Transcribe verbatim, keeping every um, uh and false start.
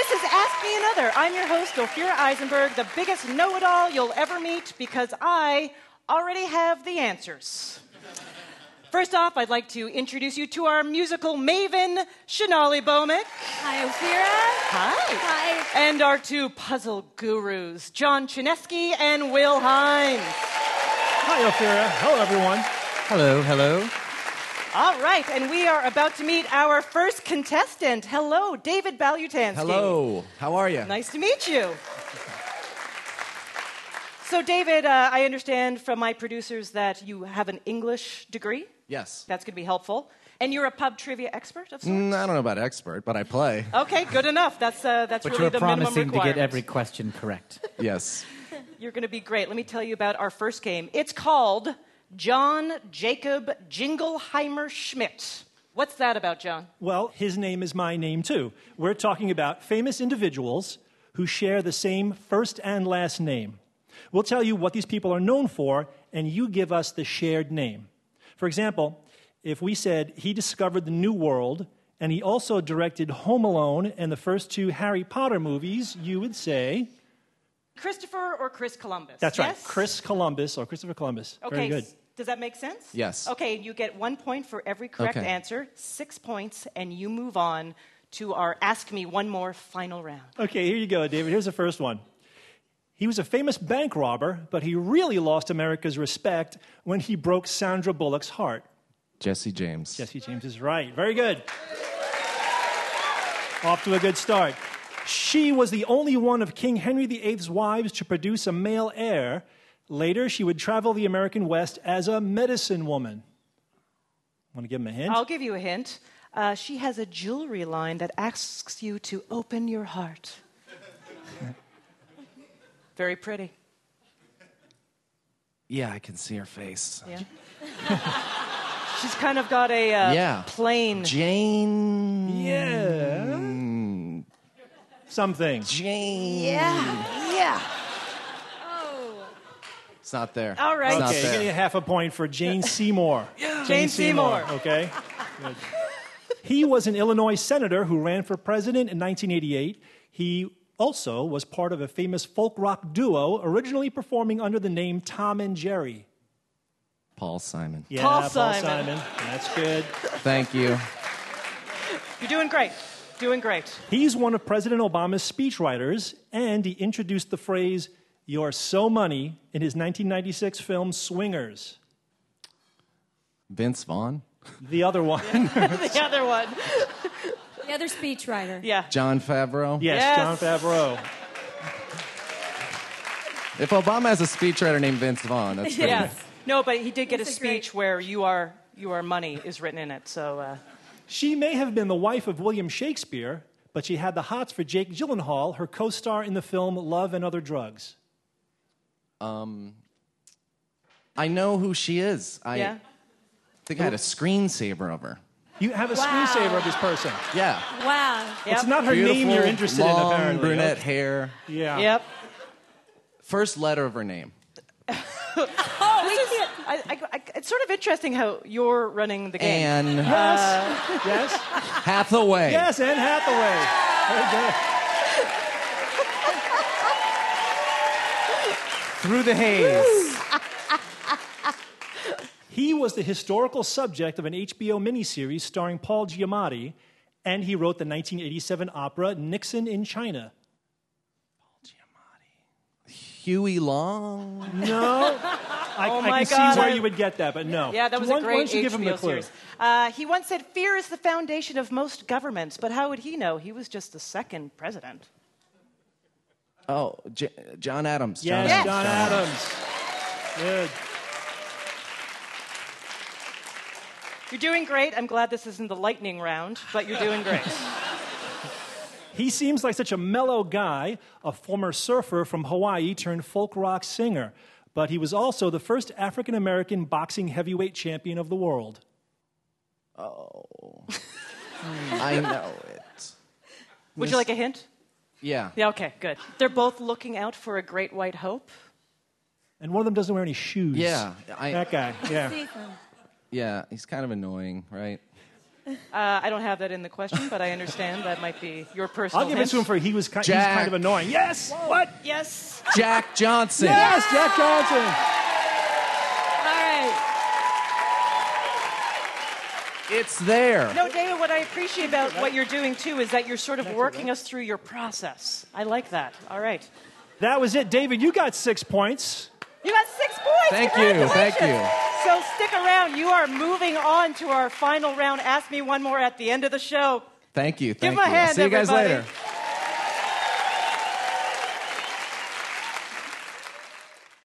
This is Ask Me Another. I'm your host, Ophira Eisenberg, the biggest know-it-all you'll ever meet because I already have the answers. First off, I'd like to introduce you to our musical maven, Shonali Bowman. Hi, Ophira. Hi. Hi. And our two puzzle gurus, John Chinesky and Will Hines. Hi, Ophira. Hello, everyone. Hello, hello. All right, and we are about to meet our first contestant. Hello, David Balutansky. Hello. How are you? Nice to meet you. So, David, uh, I understand from my producers that you have an English degree. Yes. That's going to be helpful. And you're a pub trivia expert of sorts? Mm, I don't know about expert, but I play. Okay, good enough. That's uh, that's but really you're the minimum promising to requirement. get every question correct. Yes. You're going to be great. Let me tell you about our first game. It's called John Jacob Jingleheimer Schmidt. What's that about, John? Well, his name is my name, too. We're talking about famous individuals who share the same first and last name. We'll tell you what these people are known for, and you give us the shared name. For example, if we said he discovered the New World, and he also directed Home Alone and the first two Harry Potter movies, you would say... Christopher or Chris Columbus? That's yes? right, Chris Columbus or Christopher Columbus. Okay, Very good. s- does that make sense? Yes. Okay, you get one point for every correct Okay. answer, six points, and you move on to our Ask Me One More final round. Okay, here you go, David. Here's the first one. He was a famous bank robber, but he really lost America's respect when he broke Sandra Bullock's heart. Jesse James. Jesse James is right. Very good. Off to a good start. She was the only one of King Henry the Eighth's wives to produce a male heir. Later, she would travel the American West as a medicine woman. Want to give him a hint? I'll give you a hint. Uh, she has a jewelry line that asks you to open your heart. Very pretty. Yeah, I can see her face. Yeah. She's kind of got a uh, Yeah. plain... Jane. Yeah. Something. Jane. Yeah, yeah. It's not there. All right. It's not Okay, give there. you half a point for Jane Seymour. Jane, Jane Seymour. Seymour. Okay. Good. He was an Illinois senator who ran for president in nineteen eighty-eight. He also was part of a famous folk rock duo, originally performing under the name Tom and Jerry. Paul Simon. Yeah, Paul Paul Simon. Simon. That's good. Thank you. You're doing great. Doing great. He's one of President Obama's speechwriters, and he introduced the phrase, "You're so money," in his nineteen ninety-six film Swingers. Vince Vaughn. The other one. The other one. The other speechwriter. Yeah. John Favreau. Yes, Yes. John Favreau. If Obama has a speechwriter named Vince Vaughn, that's pretty Yeah. good. No, but he did get a That's a speech great- where you are you are money is written in it. So uh, She may have been the wife of William Shakespeare, but she had the hots for Jake Gyllenhaal, her co-star in the film Love and Other Drugs. I know who she is. I yeah. think I had a screensaver of her. You have a Wow. screensaver of this person. Yeah. Wow. It's Yep. not her Beautiful, name you're interested long, in, apparently. brunette Okay. hair. Yeah. Yep. First letter of her name. Oh, we can't. I, I, I, it's sort of interesting how you're running the game. Anne Yes. yes. Hathaway. Yes, Anne Hathaway. Very good. Through the haze. He was the historical subject of an H B O miniseries starring Paul Giamatti, and he wrote the nineteen eighty-seven opera Nixon in China. Huey Long. No. I, Oh I my can God, see where I- you would get that, but no. Yeah, that was why, a Why great don't you give him the H B O clue? series. Uh, he once said, "Fear is the foundation of most governments." But how would he know? He was just the second president. Oh, J- John Adams. John Yes, Yes. John Adams. Good. You're doing great. I'm glad this isn't the lightning round, but you're doing great. He seems like such a mellow guy, a former surfer from Hawaii turned folk rock singer. But he was also the first African-American boxing heavyweight champion of the world. Oh. I know it. Would you like a hint? Yeah. Yeah, okay, good. They're both looking out for a great white hope. And one of them doesn't wear any shoes. Yeah. I, That guy, yeah. See them. yeah, he's kind of annoying, right? Uh, I don't have that in the question, but I understand that might be your personal I'll give it hint. to him for he was kind, he's Jack. kind of annoying. Yes. What? Yes. Jack Johnson. Yes, Jack Johnson. All right. It's there. No, David, what I appreciate about what you're doing, too, is that you're sort of working us through your process. I like that. All right. That was it, David. You got six points. You got six points. Thank you, thank Congratulations. So stick around. You are moving on to our final round. Ask me one more at the end of the show. Thank you. Give Thank him a you. hand, I'll see you guys everybody. later.